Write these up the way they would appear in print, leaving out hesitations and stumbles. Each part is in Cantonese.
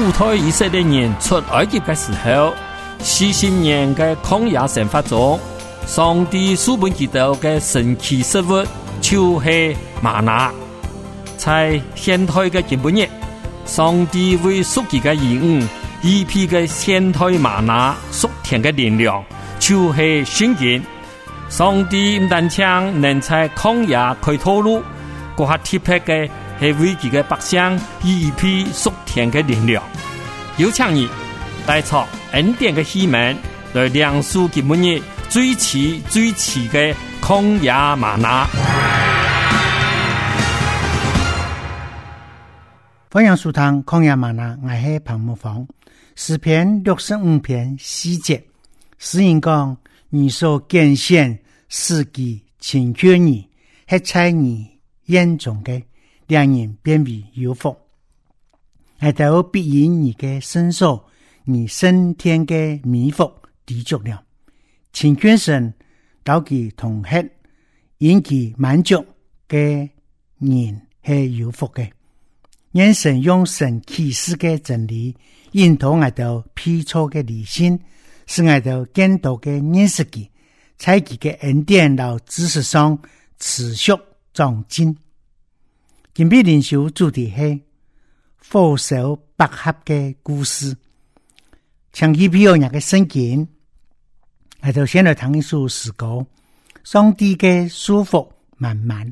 主推以色列人出埃及的时候，40年的曠野生活中，上帝赐给他们的神奇食物就是玛拿。在现代的今日，上帝为属己的儿女预备的现代玛拿属天的力量，就是圣经。上帝唔但将能在曠野开拓路，更还特别的是为己的百姓预备属天的力量。有请你带着恩典的希望来亮出今日最奇的曠野玛拿。 欢迎收听曠野嗎哪，我是彭木芳。詩篇65篇4節，詩人講：你所揀選司機親眷你，是在你眼中的，兩人便為有福。我都必以你的伸手，你升天的美福抵足了。親眷神到其同吃，引其滿足的人是有福的。願神用神啟示的真理，引導我哋批錯嘅理性，使我哋更多嘅認識佢，在佢嘅恩典和知識上持續長進。今日靈修主題係火燒百合嘅故事。長期比較人嘅聖經，我哋先來聽一首詩歌，上帝嘅祝福滿滿。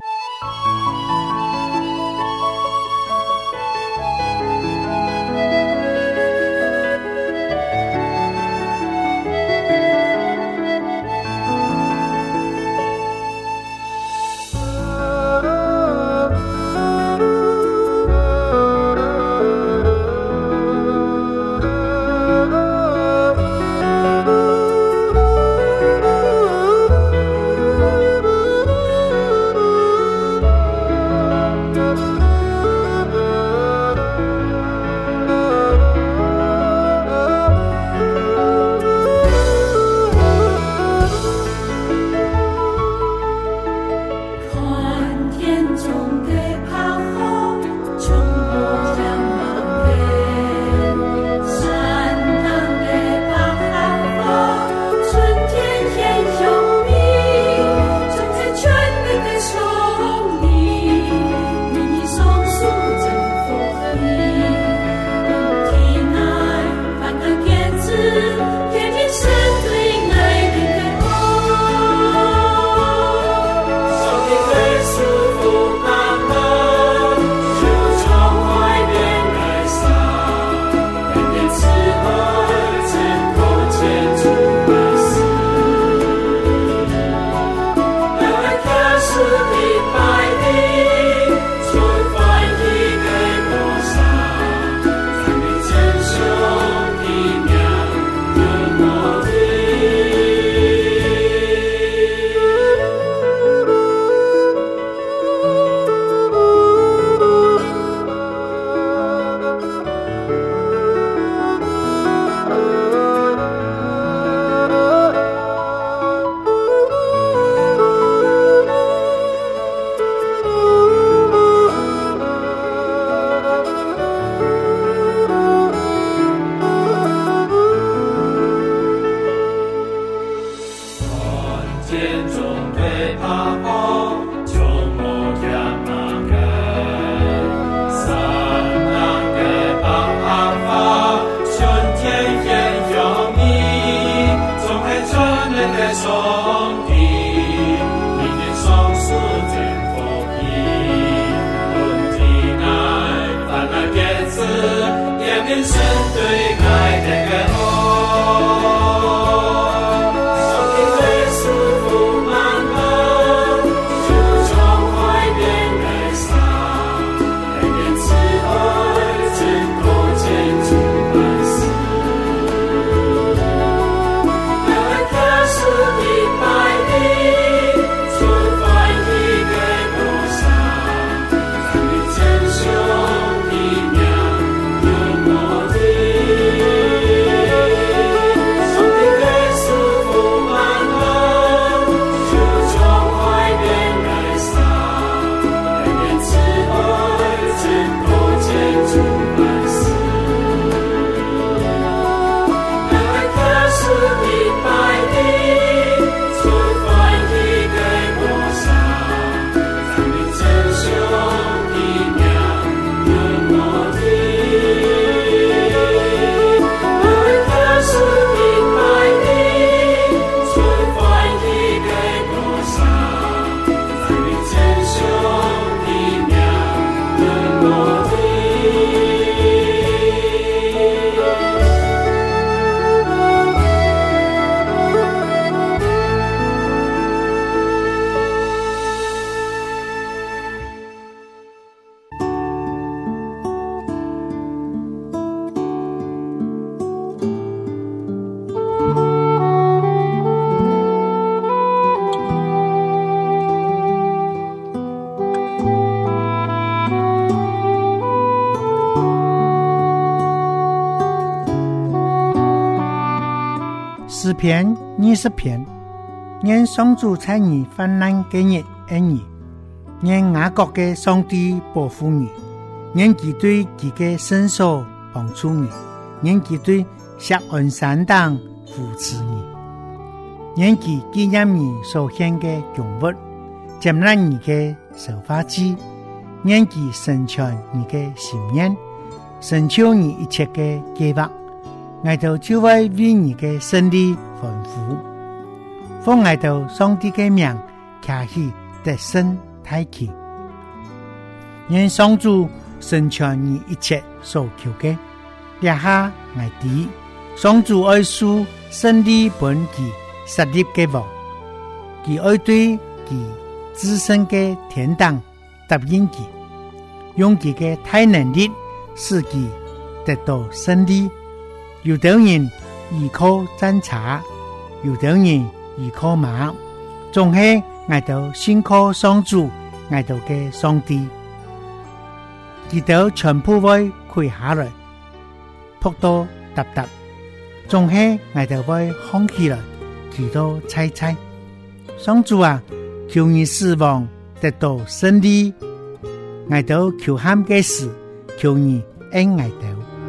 诗篇20篇，願上主在你患難嘅日恩你，願雅各嘅上帝保護你，願佢對佢嘅聖所幫助你，願佢對錫安山頂扶持你，願佢紀念你所獻嘅供物，接納你嘅受化祭，願佢成全你嘅心願，成就你一切嘅計劃。我哋就會為你嘅勝利歡呼，奉我哋上帝嘅名，開啟得勝大旗，願上主成全你一切所求嘅。一下我哋上主愛書勝利本其設立嘅王，佢愛對其自身嘅天堂答應佢，用佢嘅大能力使佢得到勝利。有的人依靠戰車，有的人依靠馬，總係挨到信靠上主，挨到嘅上帝，佢哋全部會跪下來，撲到踏踏，總係挨到會放棄來，祈禱猜猜。上主啊，求你使王得到勝利，挨到求喊嘅事，求你恩挨到。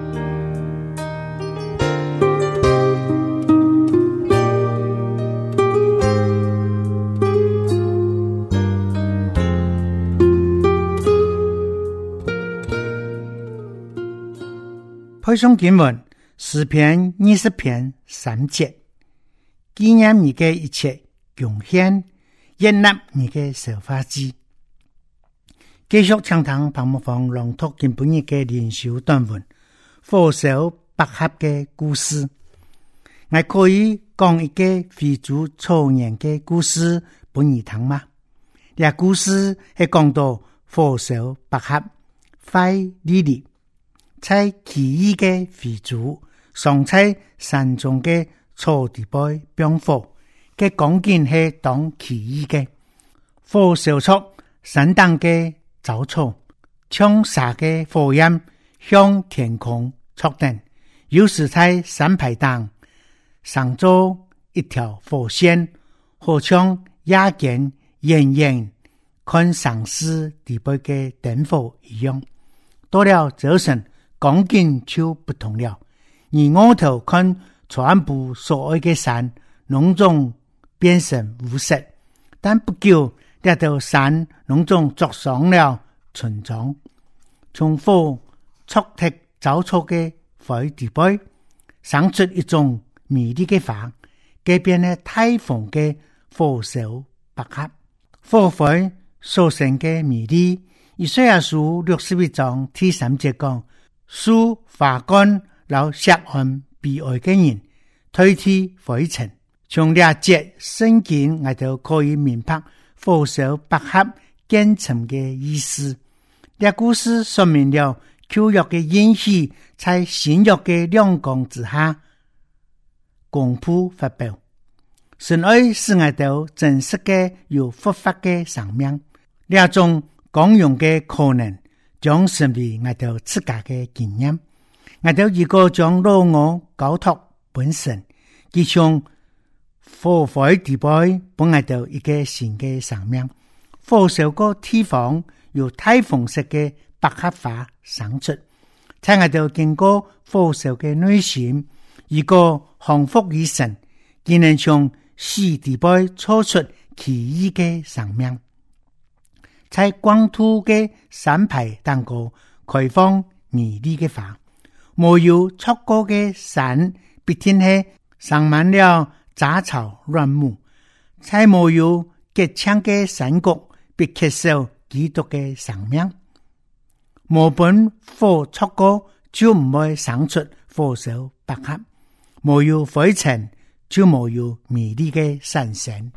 配送經文詩篇20篇3節，紀念你嘅一切貢獻，悅納你嘅受化祭。繼續暢談彭木房朗讀今本日嘅靈修短文，火燒百合嘅故事。我可以講一個非洲草原嘅故事本兒聽嗎？呢個故事係講到火燒百合快利利。在奇異嘅非洲，上在山中嘅草地背병火，嘅光景係當奇異嘅火燒出山頂嘅雜草，衝灑嘅火焰向天空觸電，有時在山排頂上做一條火線，好像夜間遠遠看上司地背嘅燈火一樣。到了早晨，光景就不同了，而我頭看全部所愛嘅山，攏總變成烏色，但不久呢條山攏總着上了村莊，從火觸剔走出嘅火地背，生出一種美麗嘅花，改變了大風嘅火燒百合，火灰所生嘅美麗。以賽亞書61章第3節講，樹花乾老錫安悲哀嘅人退替灰塵，從這節聖經我哋可以明白火燒百合建成嘅意思。這故事說明了舊約嘅應許在新約嘅亮光之下公布發表，神愛是我哋真實嘅有復活嘅生命，這種講用嘅可能將成為我哋自家嘅經驗。我哋如果將老我交託本身，佢從火灰地背本我哋一個新嘅生命。火燒個地方有大紅色嘅百合花生出，在我哋經過火燒嘅內心，如果降服於神，佢能從死地背抽出奇異嘅生命。在光禿嘅山排當過開放美麗嘅花，沒有觸過嘅山必定係生滿了雜草亂木，才沒有結槍嘅山谷必缺少基督嘅生命。沒本火觸過就唔會生出火燒百合，沒有灰塵就沒有美麗嘅山神。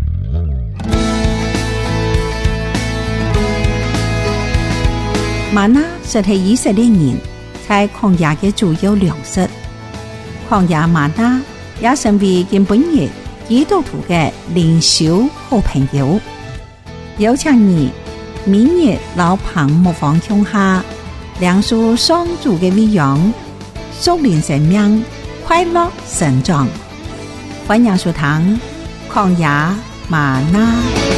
嗎哪實係以色列人在曠野嘅主要糧食，曠野嗎哪也成為今本日基督徒嘅靈修好朋友。有請你明日老彭牧房鄉下梁樹雙主嘅威揚，屬靈生命快樂成長。 歡迎收聽曠野嗎哪。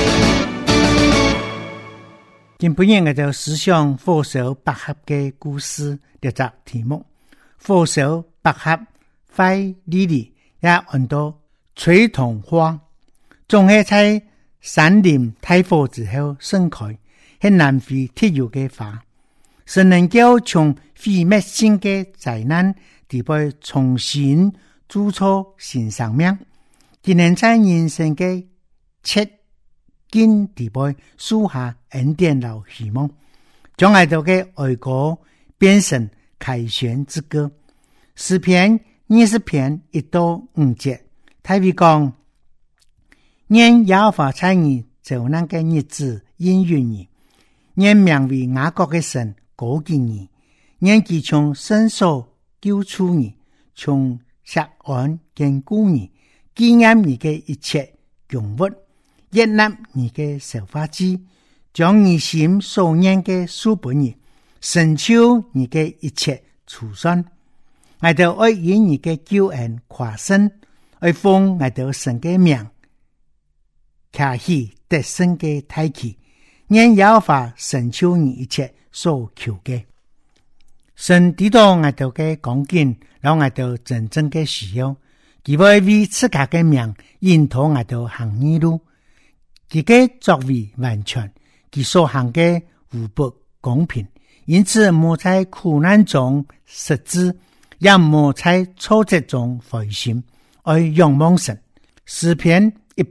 今本日我就思想火燒百合嘅故事，呢集題目火燒百合花莉莉也按到吹桐花，總係在山林大火之後盛開，係南非特有嘅花，是能夠從毀滅性嘅災難地被重新築出新生命，今年在人生嘅切經地背樹下恩典和希望，將愛到嘅愛歌變成凱旋之歌。詩篇20篇1到5節，大衛講：願耶和華在你遭難嘅日子應允你，願名為雅各嘅神高舉你，願其從聖所救出你，從錫安堅固你，紀念你嘅一切榮物，悅納你嘅受法子，將你心所念嘅書本你，成就你嘅一切儲算。我哋愛以你嘅救恩誇勝，愛奉我哋神嘅名，卡起得勝嘅大旗，願耶和華成就你一切所求嘅。神知道我哋嘅光景，讓我哋真正嘅需要，佢會為自家嘅名引導我哋行義路。佢嘅作為完全，佢所行嘅無不公平，因此冇在苦難中失志，也冇在挫折中灰心，而仰望神。詩篇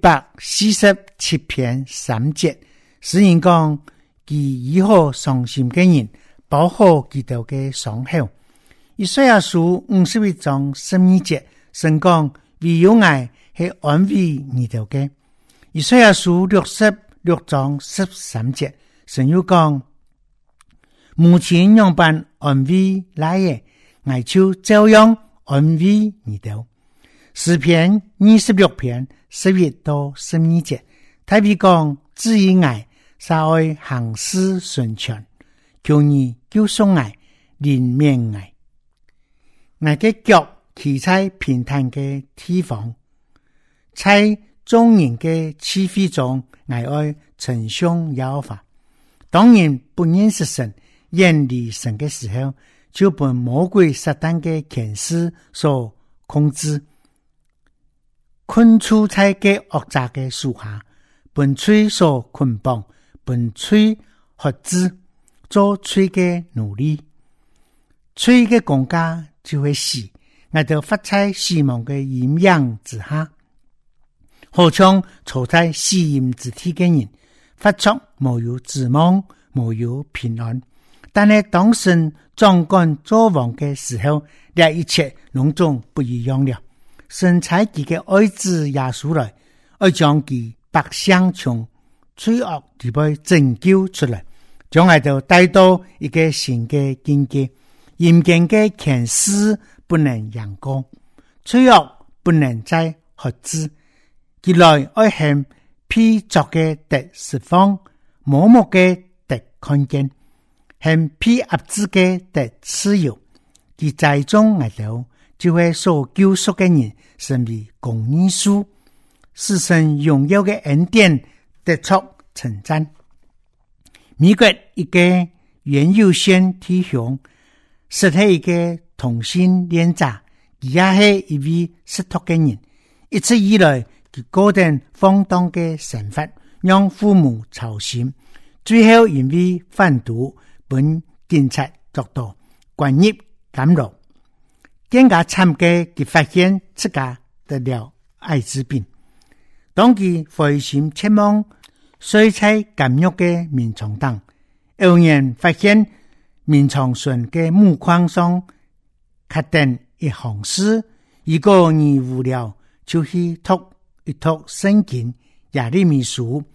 147篇3節，詩人講：佢醫好傷心嘅人，保護佢哋嘅傷口。以賽亞書51章12節，神講：唯有愛係安慰你哋嘅。以賽亞書66章13節，神又講：母親樣般安慰來嘅，愛就照樣安慰你哋。詩篇26篇11到12節，大衛講：至於愛，撒愛行事順全，求你救贖愛，憐憫愛。我嘅腳騎在平坦嘅地方，在眾人嘅欺侮中，我愛稱頌耶和華。當然不認識神、遠離神嘅時候，就被魔鬼撒旦嘅權勢所控制，困處在嘅惡詐嘅樹下，被罪所捆綁，被罪轄制，做罪嘅奴隸。罪嘅公家就會死，我就發在死亡嘅陰影之下。好像坐在死蔭之地嘅人，發出無有指望，無有平安。但係當神掌管作王嘅時候，這一切攏總不一樣了。神差佢嘅愛子耶穌來，要將佢百姓從罪惡地被拯救出來，將來就帶到一個新嘅境界。嚴謹嘅權勢不能陽光，罪惡不能再轄制。佢來愛向披作嘅得釋放，盲目嘅得看見，向披壓制嘅得自由。佢在中挨到，就會所救贖嘅人成為公義書，使神榮耀嘅恩典得出稱讚。美國一個原有線體兄，實係一個同性戀者，佢也係一位失托嘅人，一直以來。佢個人放蕩嘅生活，讓父母操心，最後因為販毒，本警察捉到，關入監牢。更加慘嘅，佢發現自家得了艾滋病。當佢灰心切望睡在監獄嘅眠床等，偶然發現眠床上嘅木框上刻定一行詩，如果你無聊，就去讀一讀聖經耶利米書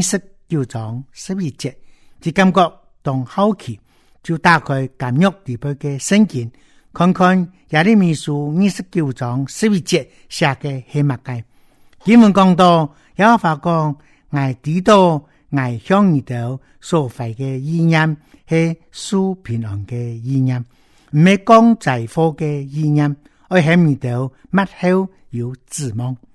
29章11節，佢感覺當好奇，就打開監獄裡邊嘅聖經，看看耶利米書29章11節寫嘅係乜嘅。經文講到耶和華講，我知道我向你哋所懷嘅意念係屬平安嘅意念，唔係講災禍嘅意念，我向你哋末後有指望。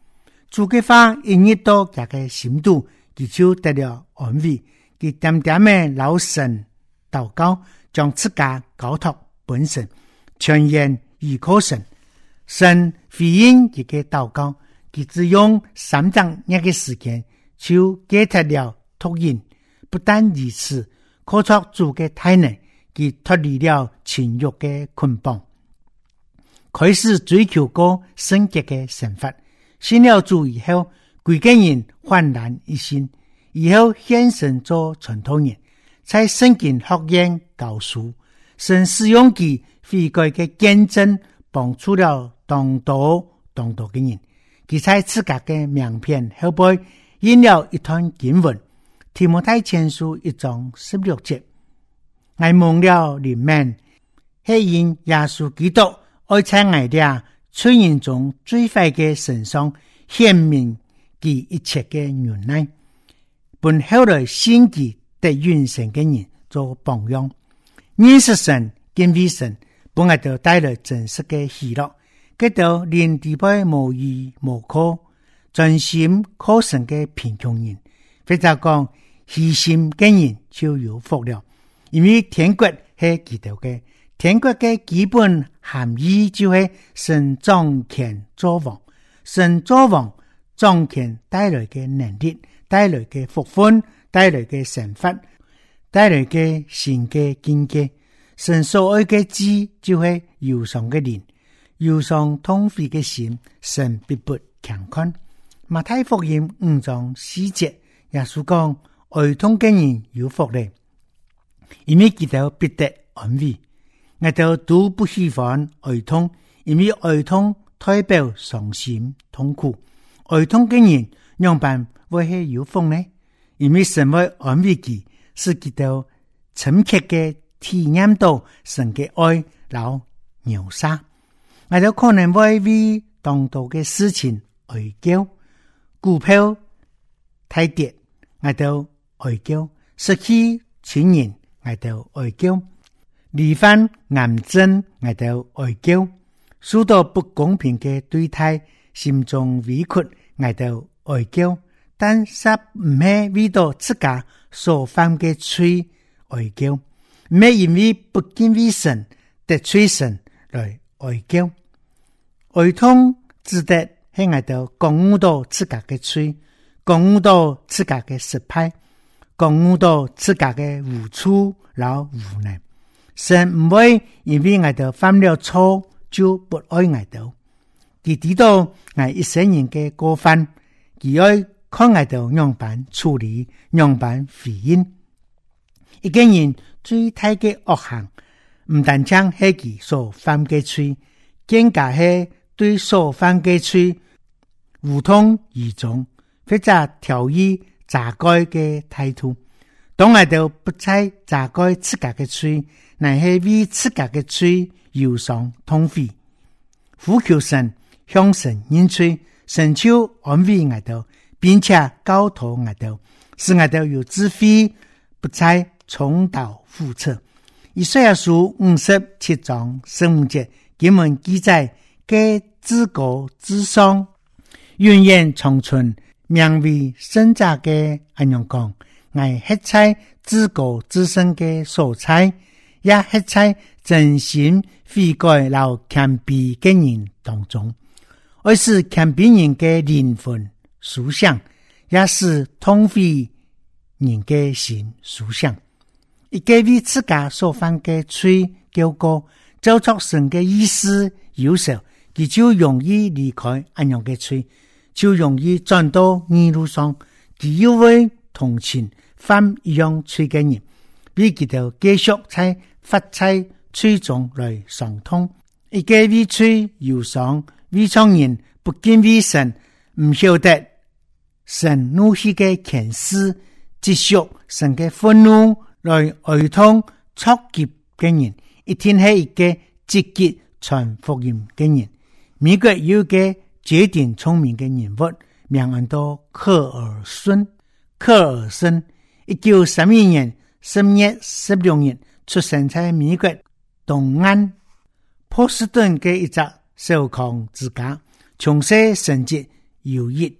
主嘅話一日到佢嘅心度，佢就得了安慰。佢點點嘅老神禱告，將自家交託本身，全然依靠神。神回應佢嘅禱告，佢只用3整日嘅時間就解脫了毒癮。不但如此，靠着主嘅大能，佢脫離了情欲嘅捆綁，開始追求過聖潔嘅生活。信了主以後，幾個人煥然一新，以後獻身做傳道人，在聖經學院教書，神使用佢悔改嘅見證，幫助了當多嘅人。佢在自家嘅名片後背印了一段經文，提摩太前書1章16節，我蒙了你們，係因耶穌基督愛在我哋罪人中最壞嘅身上顯明其一切嘅原來，本後來信佢得永生嘅人做榜樣。認識神敬畏神，本來就帶來真實嘅喜樂，佢就連地位無依無靠，專心靠神嘅貧窮人，或者講虛心嘅人就有福了。因為天國係基督嘅，天國嘅基本含義就係神掌權作王，神作王掌權帶來嘅能力，帶來嘅福分，帶來嘅神法，帶來嘅新嘅境界。神所愛嘅子就係憂傷嘅靈，憂傷痛悔嘅心，神必不強看。馬太福音5章4節，耶穌講哀痛嘅人有福咧，因為佢哋必得安慰。我哋都不喜歡哀痛，因為哀痛代表傷心痛苦。哀痛嘅人樣辦會係有福呢？因為神會安慰佢，使佢哋深刻嘅體驗到神嘅愛老描沙。我哋可能會為當道嘅事情哀叫，股票太跌，我哋哀叫；失去親人，我哋哀叫；罹患癌症，我哋哀叫；受到不公平嘅對待，心中委屈，我哋哀叫。但是唔係為到自家所犯嘅罪哀叫，唔係因為不敬畏神得罪神來哀叫。哀痛指的係我哋覺悟到自家嘅罪，覺悟到自家嘅失敗，覺悟到自家嘅無處老無奈。神唔會因為我哋犯了錯就不愛我哋，佢知道我一生人嘅過犯，佢愛看我哋樣板處理，樣板回應。一個人最大嘅惡行，唔單止係佢所犯嘅罪，更加係對所犯嘅罪無通而終，或者條意責怪嘅態度。當我哋不再責怪自家嘅罪，乃係為自家嘅罪憂傷痛悔，呼求神，向神認罪，神就安慰我哋，並且教導我哋，使我哋有智慧，不再重蹈覆轍。以賽亞書57章15節經文記載，嘅至高至上，永遠長存，名為聖者嘅安樣講，我吃在至高至上嘅所在，也吃在真心悔改老謙卑嘅人當中，而是謙卑人嘅靈魂思想，也是痛悔人嘅心思想。一個為自家所犯嘅罪叫過，照着神嘅意思有時，佢就容易離開安樣嘅罪，就容易轉到義路上。佢又會同情犯一樣罪嘅人，比佢哋繼續在發在罪中來傷痛。一個為罪憂傷、為常人不敬畏神，唔曉得神怒氣嘅權勢，接受神嘅憤怒來哀痛挫折嘅人，一定係一個積極傳福音嘅人。美國有個絕頂聰明嘅人物，名叫科爾森。1931年10月16日出生在美國東岸波士頓嘅一隻小康之家，從小成績優異。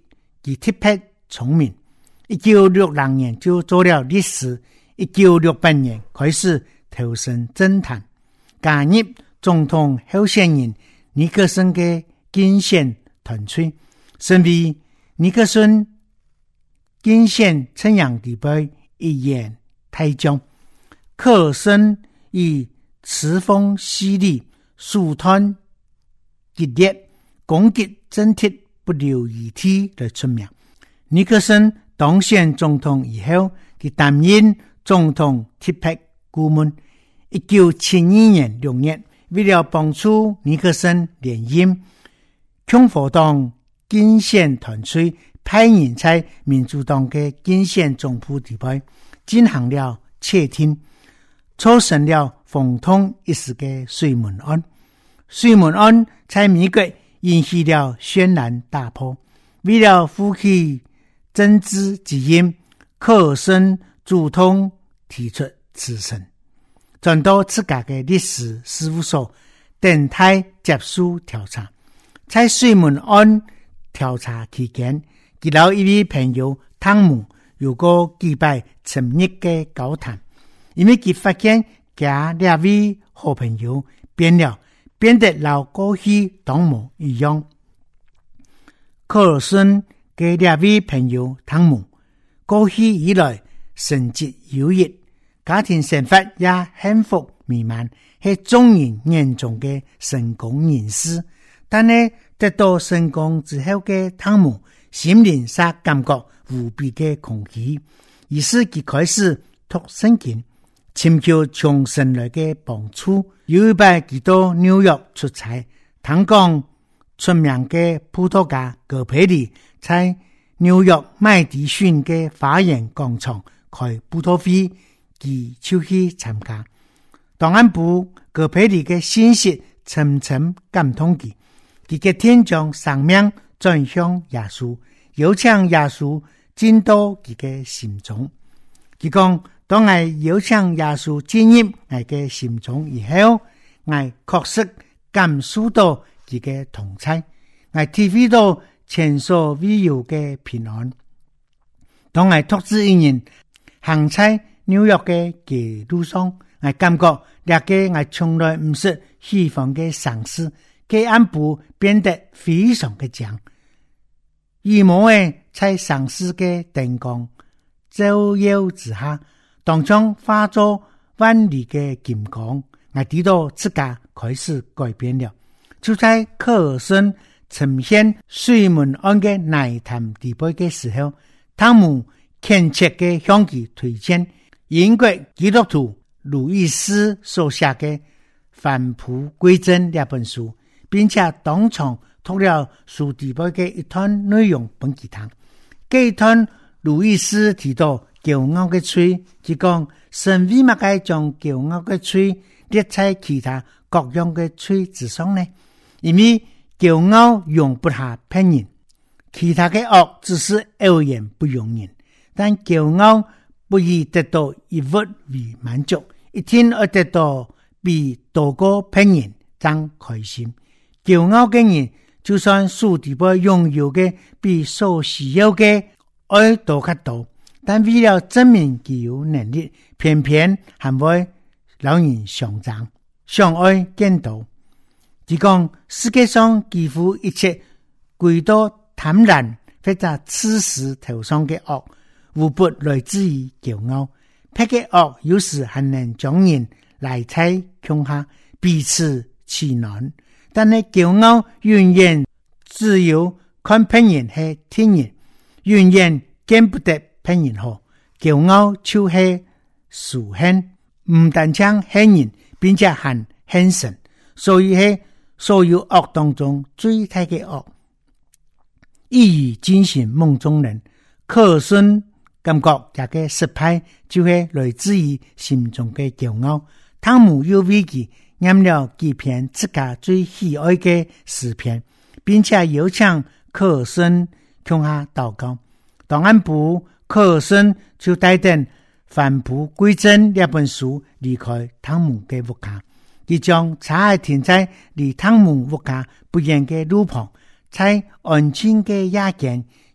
他特别聪明。1960年就做了律师，1968年开始投身政坛，加入总统候选人尼克森的竞选团队，成为尼克森竞选称扬地位一员太将。科尔森以词风犀利、手段激烈、攻击政敌不留遗体而出名。尼克森当选总统以后，他担任总统特别顾问。1972年6月，为了帮助尼克森连任，共和党竞选团队派人在民主党的竞选总部地位进行了窃听，促成了风通一时的水门案。水门案在美国引起了轩然大波。为了负起政治责任，科尔森主动提出辞呈，转到自家的律师事务所等待接受调查。在水门案调查期间，他和一位朋友汤姆有过几百亲密的交谈，因为他发现他两位好朋友变得老过去同母一样。科尔森给两位朋友汤姆过去以来成绩优异，家庭生活也幸福美满，是众人眼中的成功人士。但是得到成功之后的汤姆心灵上感觉无比的空虚，于是他开始读圣经，寻求从神来的帮助。有一摆他到纽约出差，听讲出名的葡萄牙葛培里在纽约麦迪逊的花园广场开葡萄会，他就去参加。档案部葛培里的信息深深感动他，他决定将生命转向耶稣，邀请耶稣进到他的心中。他说，当我邀请耶稣进入我的心中以後，我確實感受到他的同在，我體會到前所未有的平安。當我獨自一人行在紐約的街路上，我感覺那個我從來不是喜歡的城市，嘅暗部變得非常的強。羽毛的在城市的燈光照耀之下，當將化作萬里的金光，我知道自家開始改變了。就在科爾森呈現水門案的內談地位的時候，湯姆懇切的向其推薦英國基督徒路易斯所寫的《返璞歸真》這本書，並且當場讀了書地位的一段內容本給他。這一段路易斯提到驕傲的罪，即講神為乜該將驕傲的罪列在其他各樣的罪之上呢？因為驕傲容不下騙人，其他的惡只是偶然不容人，但驕傲不以得到一物為滿足，一定要得到比多個騙人更開心。驕傲的人就算屬地位擁有的比所需要的愛多較多，但為了證明其有能力，偏偏還會老人上漲，相愛見到。即講世界上幾乎一切歸到貪婪或者刺死頭上的惡，無不來自於驕傲。這個惡有時還能將人來在窮下彼此取暖，但係驕傲永遠只有看別人係天人，永遠見不得別人好。驕傲就是仇恨，唔單將恨人，並且還恨神，所以係所有惡當中最大的惡。一語驚醒夢中人，科爾森感覺這個失敗就是來自於心中的驕傲。湯姆又為其念了幾篇自家最喜愛的詩篇，並且邀請科爾森向下禱告。檔案部科爾森就帶登《返璞歸真》這本書離開湯姆的屋企，佢將車停在離湯姆屋企不遠的路旁，在安靜的夜間，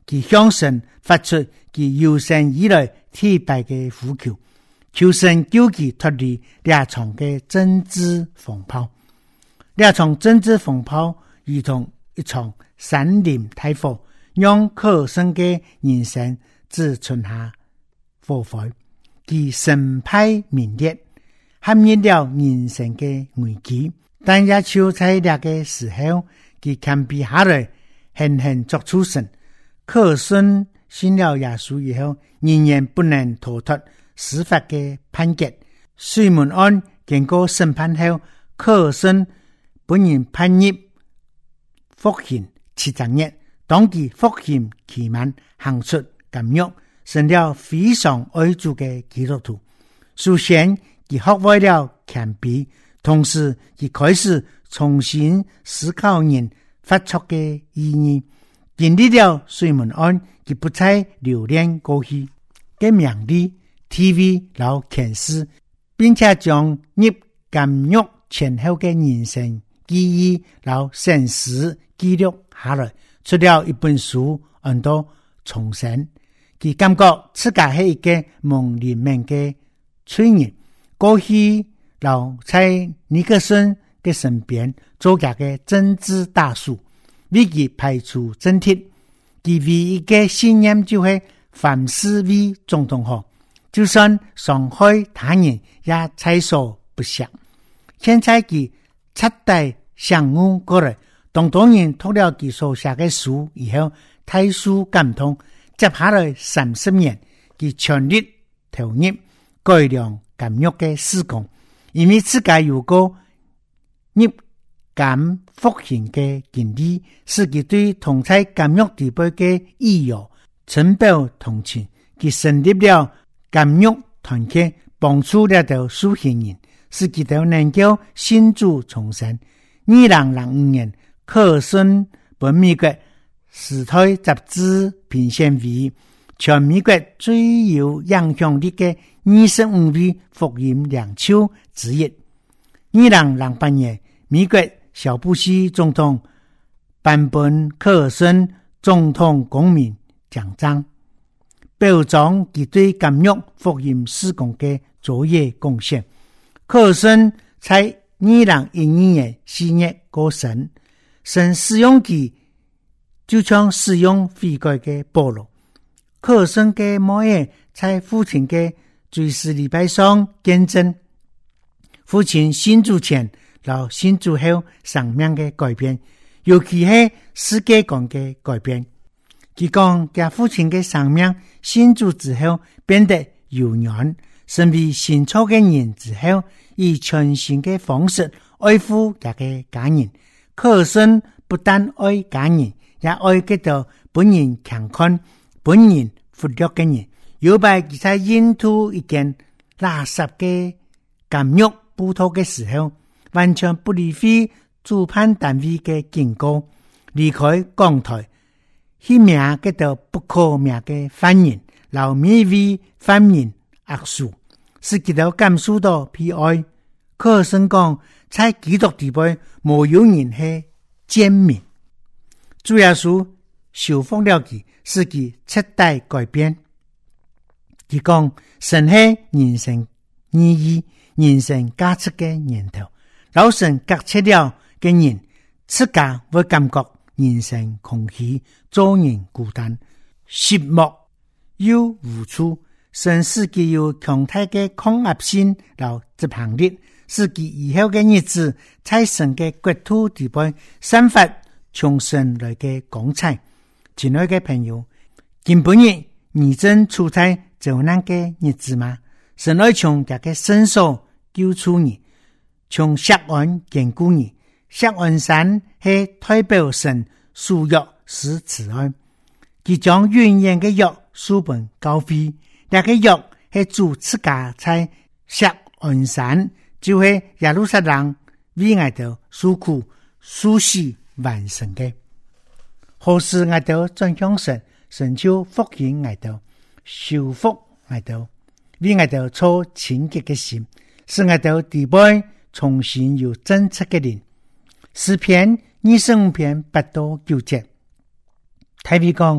其向神发出其有生以来天大的呼求，求神救其脱离两场的政治风暴。两场政治风暴如同一场山林大火，让可生的人生只存下火灰，其神派明烈，陷入了人生的危机。但也就在那个时候，其谦卑下來，狠狠作出神。可信信了耶穌以後，仍然不能逃脫司法的判決。水門案經過審判後，可信本人判入服刑7日，當其服刑期滿，行出監獄，成了非常愛主的基督徒。首先，其學會了謙卑，同時亦開始重新思考人發出的意義。經歷了水門案，佢不再留戀過去嘅名利、TV 老權勢，並且將入監獄前後嘅人生記憶老現實記錄下來，出了一本書，叫做重生。佢感覺自己係一個蒙憐憫嘅罪人，過去老在尼克遜嘅身邊做假嘅政治大樹，為佢排除政敵。佢唯一嘅信念就係凡事為總統好，就算傷害他人也在所不惜。現在佢徹底醒悟過來，當人讀了佢所寫嘅書以後，大受感動。接下來30年，佢全力投入改良監獄嘅施工，因為自己有個入監服刑嘅經歷，使佢對同在監獄地位嘅意義深表同情。佢成立了監獄團體，幫助了條受刑人，使佢哋能夠信主重生。2005年，可信本美國時代雜誌評選為全美國最有影響力嘅25位福音領袖之一。2008年，美國小布希總統頒本可信總統公民獎章，表彰其對監獄福音事工嘅卓越貢獻。可信在2012年4月過身，神使用其就像使用悔改嘅保羅。可信嘅母親在父親嘅追思禮拜上見證父親信主前和信主後生命嘅改變，尤其係世界觀嘅改變。佢講佢父親嘅生命信主之後變得柔軟，成為新造嘅人之後，以全新嘅方式愛護佢嘅家人。可信不但愛家人，也愛嗰度本人強悍、本人活躍嘅人。有擺佢在印度一間垃圾嘅監獄布套嘅時候，完全不理會主辦單位嘅警告，離開講台，去名嗰度不可名嘅犯人，留免為犯人惡事，使佢哋感受到悲哀。可信講，在基督地位冇有人係賤民。主耶穌修復了佢，使佢徹底改變。佢講神係人生意義、人生價值嘅源頭。老神隔切了嘅人，自家會感覺人生空虛，做人孤單、寂寞又無助。神使佢有強大嘅抗壓性和執行力，使佢以後嘅日子在神嘅國土地位散發從神來嘅光彩。親愛嘅朋友，今本日你正處在遭難嘅日子嗎？神愛從這個伸手救出你，從錫安堅固你。錫安山係代表神屬約是慈愛，佢將永遠嘅約書本交付。那個約係主自家在錫安山，就係耶路撒冷為我哋受苦、受死完成嘅。何時我哋轉向神，神就復興我哋，修復我哋，為我哋做清潔嘅心，使我哋地位重新有真實嘅靈。詩篇25篇8到9節，大衛講：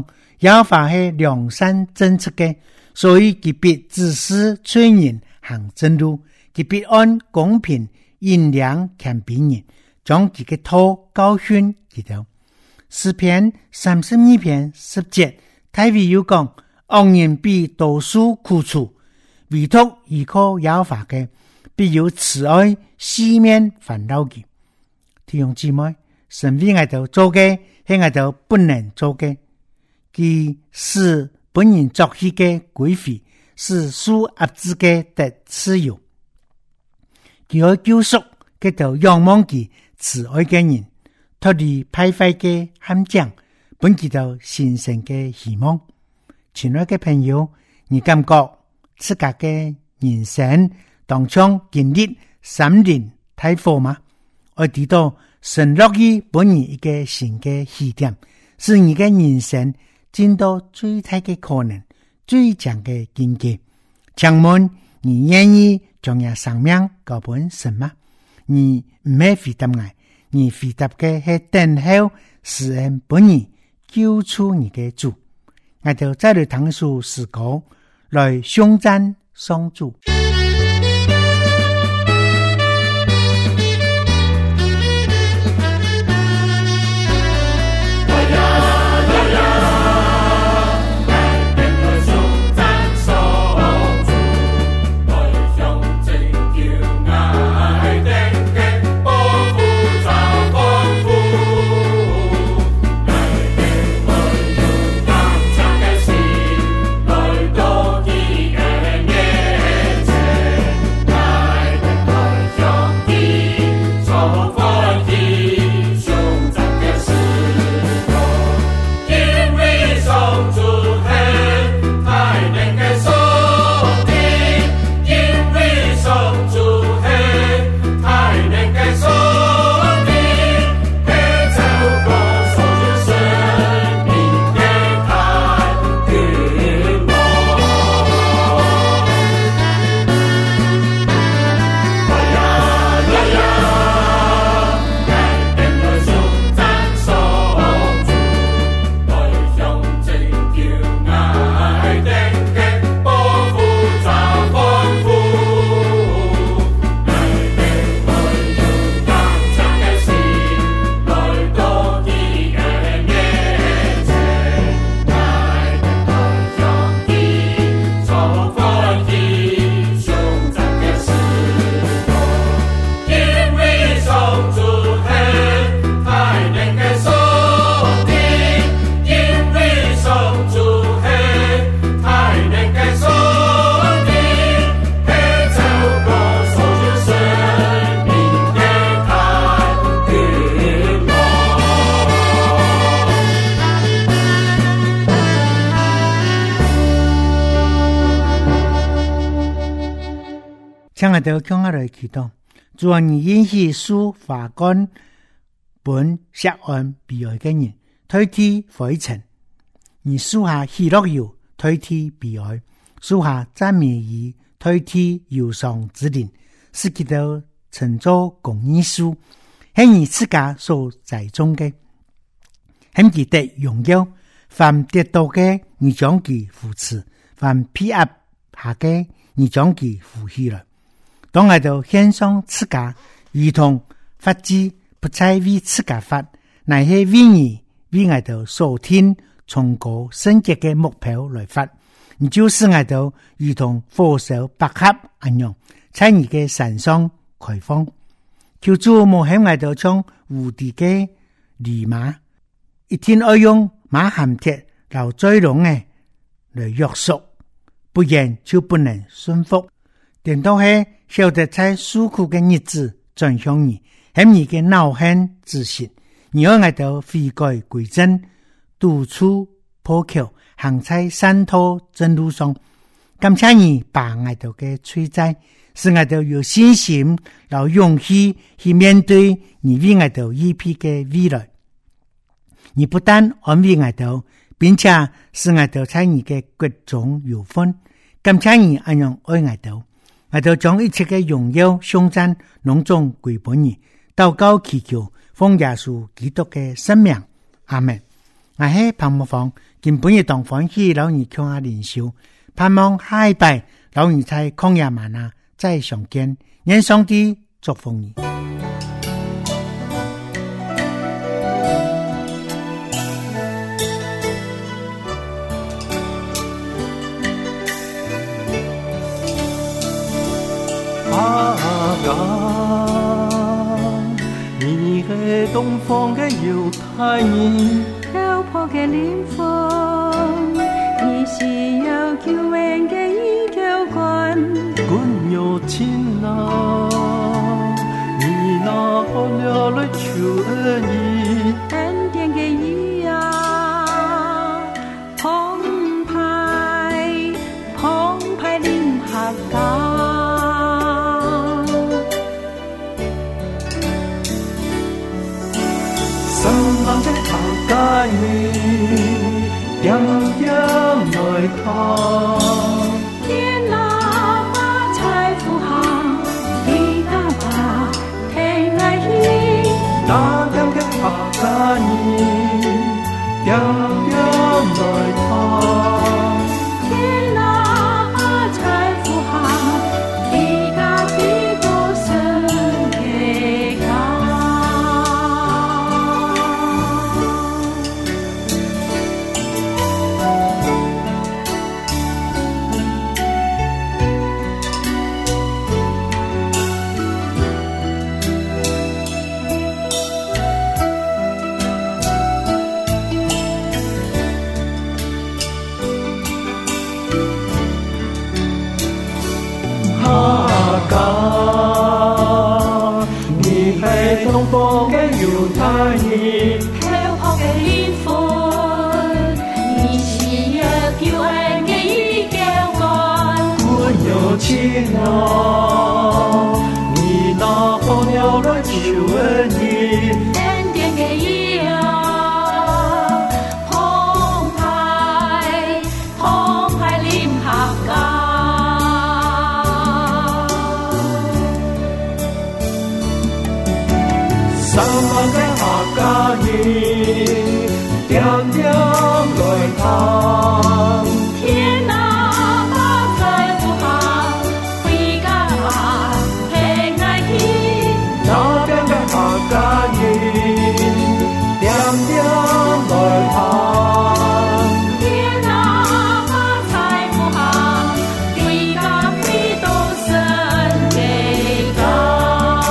耶和華是良善正直的，所以佢必指示罪人行正路，佢必按公平引領謙卑人，將佢嘅道教訓佢哋。詩篇32篇10節，大衛有講：惡人必多數苦楚，唯獨依靠耶和華嘅，必有慈愛四面環繞佢。弟兄姊妹，神為我哋做嘅，係我哋不能做嘅。佢使本人作戲嘅歸回，使屬壓制嘅得自由。佢要救贖嗰條仰望佢慈愛嘅人，脫離敗壞嘅陷阱，本佢到新生嘅希望。親愛嘅朋友，你感覺自家嘅人生當中經歷3年大火嗎？我知道神樂意本人一個新嘅起點，使你嘅人生進到最大嘅可能，最強嘅境界。請問你願意將你生命交俾神嗎？你唔係回答我，你回答嘅係等候施恩本人救出你嘅主。我就再來談述詩歌，來頌讚上主。請我哋向我來祈禱，主啊，你允許書法官本涉案被害嘅人推替灰塵，你書下喜樂油推替被害，書下讚美語推替憂傷之靈，使佢哋稱作公義書，係你自家所栽種嘅，係佢得榮耀，凡跌倒嘅你將佢扶持，凡批壓下嘅你將佢扶起來。當我哋獻上自家，如同法治不再為自家法，乃係為你為我哋所聽崇高聖潔嘅目標來發。你就是我哋如同火燒百合一樣，在你嘅山上開放。求主無限我哋將無敵嘅驢馬，一天要用馬銜鐵留追龍嘅來約束，不然就不能順服。點到係曉得在受苦嘅日子轉向你，喺你嘅惱恨之時，你要我哋悔改歸正，督促破口，行在善道正路上。感謝你把我哋嘅催債，使我哋有信心，有勇氣去面對你為我哋預備嘅未來。你不但安慰我哋，並且使我哋在你嘅國中有份。感謝你安樣愛我哋。我哋將一切嘅榮耀頌讚隆重歸俾你，禱告祈求奉耶穌基督嘅聖名，阿們。 我是彭木芳，今本日当歡喜老二共下靈修，盼望下一拜老二在曠野嗎哪再相見，願上帝祝福你。 你係東方嘅猶太人， 漂泊嘅靈魂，你是有救恩嘅依靠關， 管有情啊，你那好了來求恩義， 恩典嘅義啊，澎湃臨下港。 愛你點點來看， 天哪把財富行，你大把聽愛意， 那點嘅客家你點點來看， 天哪把財富行，你家的歌聲嘅歌。 東方嘅猶太人， 漂泊嘅靈魂，你是有救恩嘅依靠關， 管有情啊，你那好了來求恩義， 恩典嘅義啊，澎湃臨下港。 三萬嘅客家人，點點來看， 天哪把財富行，回家聽愛意， 那邊嘅客家人，點點來看， 天哪把財富行，回家回到神嘅家。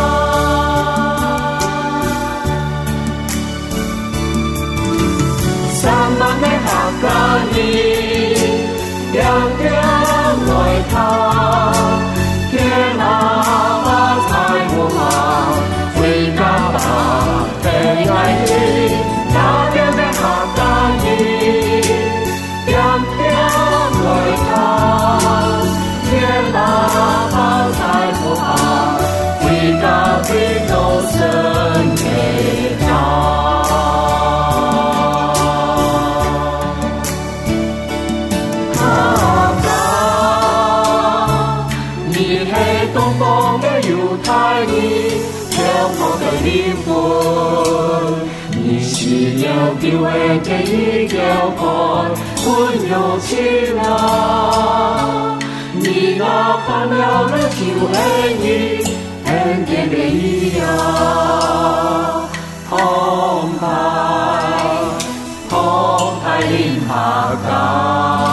客家人點點來看，天哪把財富行，回家吧聽愛意，那邊嘅客家人點點來看，天哪把財富行，回家回到神嘅家。東方嘅猶太人，漂泊嘅靈魂，你是有救恩嘅依靠關，管有情啊，你那盼了來求恩義，恩典嘅義啊，澎湃臨下港。